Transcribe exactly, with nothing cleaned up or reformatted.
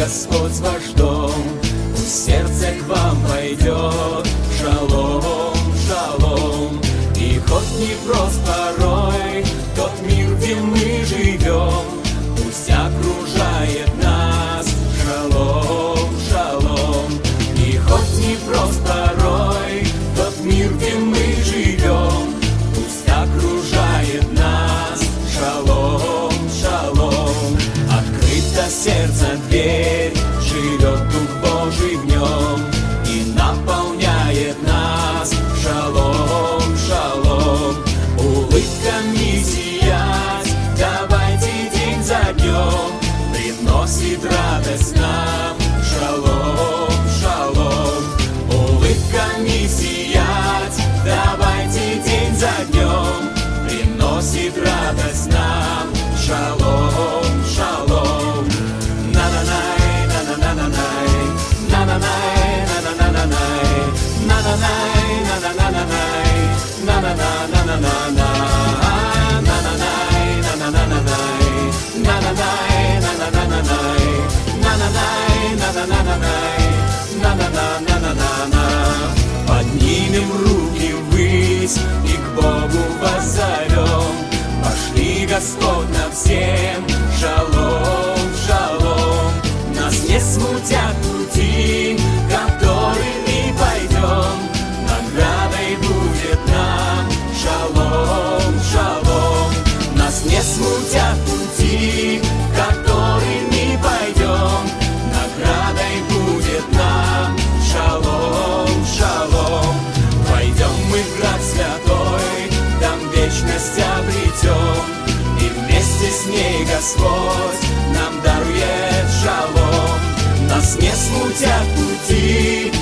Господь ваш дом, пусть сердце к вам пойдет. Шалом, шалом. И хоть непрост порой тот мир, где мы живем, пусть окружает нас. Шалом, шалом. И хоть непрост порой тот мир, где мы живем, пусть окружает нас. Шалом, шалом. Открыта сердце дверь, живет Дух Божий в нем и наполняет нас. Шалом, шалом. Улыбками сиять, давайте день за днем, приносит радость нам. Шалом, шалом. Улыбками сиять, давайте день за днем, приносит радость нам. Шалом, шалом. На-на-най, на-на-на-на-най, на-на-най, на-на-на-на-най, на-на-най, на-на-на-на-най, на-на-на-на-на-на, на-на-най, на-на-на-на-най, на-на-най, на-на-на-на-най, на-на-най, на-на-на-на-най, на-на-на-на-на-на. Поднимем руки ввысь и к Богу воззовем. Пошли, Господь, нам всем. Шалом, шалом. Нас не смутят пути, которыми пойдем. Наградой будет нам. Шалом, шалом. Нас не смутят пути, которыми пойдем. Наградой будет нам. Шалом, шалом. Войдем мы в град святой, там вечность обретем, и вместе с ней Господь нам дарует шалом. Нас не смутят пути,